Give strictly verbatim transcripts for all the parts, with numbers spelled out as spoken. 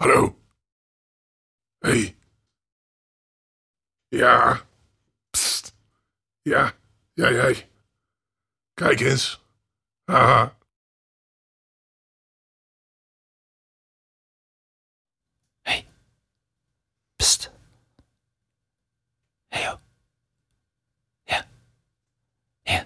Hallo? Hey. Ja. Psst. Ja. Ja, jij. Kijk eens. Haha. Hey. Psst. Hey joh. Ja. Ja.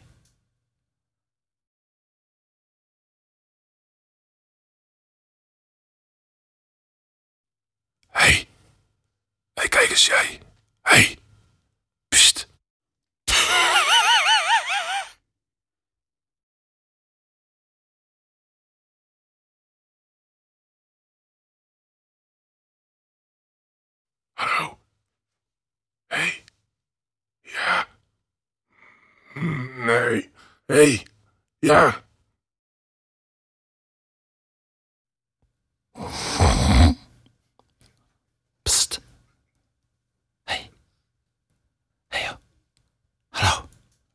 Hey. Hey, kijk eens jij. Hey. Psst. Hallo? Hey. Ja. Hm, Nee. Hey. Ja. Psst. Hey. Hey joh. Hallo.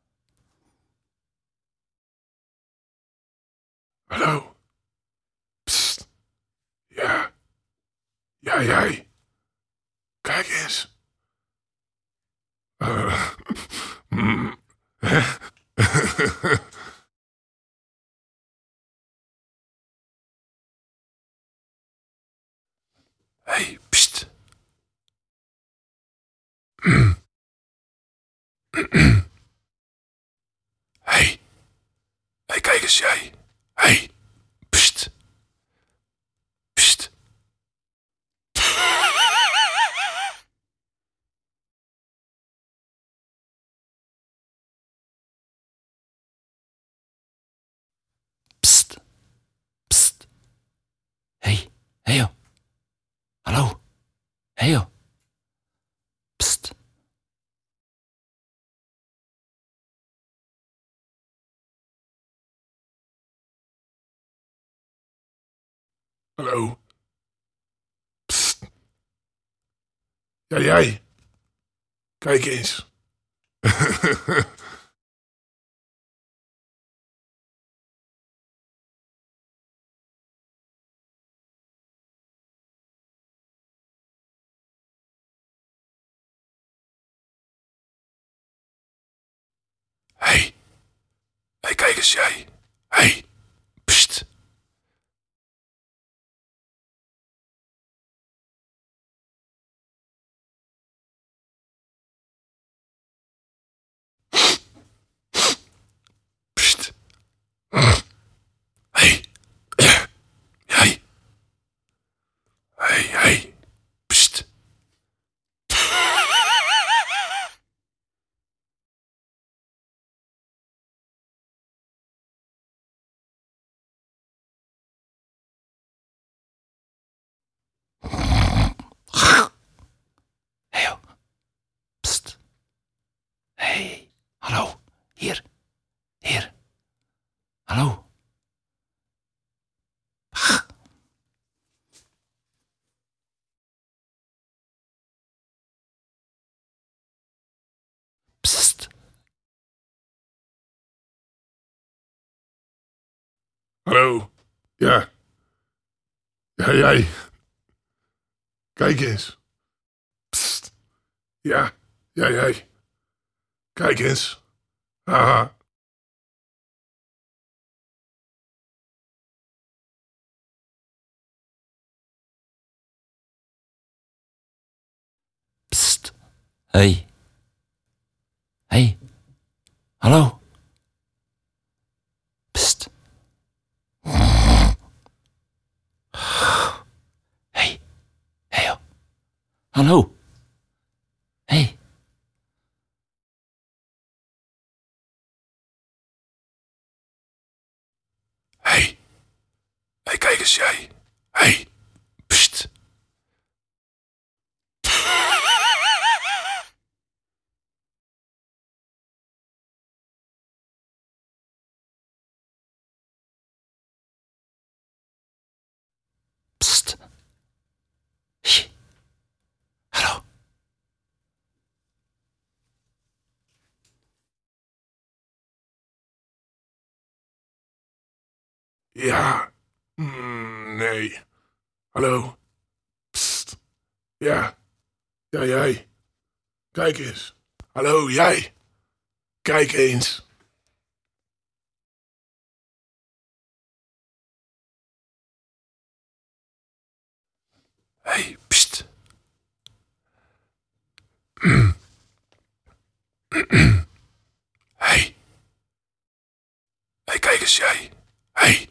Hallo? Psst. Ja. Ja, jij. Kijk eens. Eh. mm. Hey, pst. Hey. Hey, kijk eens jij. Hey. Pst. Pst. Psst. Psst. Hey. Hey joh. Hallo. Hey joh. Psst. Hallo? Psst. Ja, jij. Kijk eens. Hey. Hey, kijk eens jij. Hey. Pst. Pst. Hey. Jij. Hey, hey. Pst. Hey joh. Psst. Hey. Hallo. Hier. Hier. Hallo. Psst. Hallo? Ja. Ja, jij. Kijk eens. Pst. Ja. Ja, jij. Kijk eens. Haha. Psst. Hey. Hey. Hallo. Psst. Hey. Hey joh. Hallo. Hey. Hey. Hey, kijk eens jij. Hey. Pst. Psst. Shh. Hallo. Ja. Mm, nee. Hallo? Ja. Ja, jij. Kijk eens. Hallo, jij. Kijk eens. Hé, hey, pst. Hé. Hey. Hé, hey, kijk eens jij. Hé. Hey.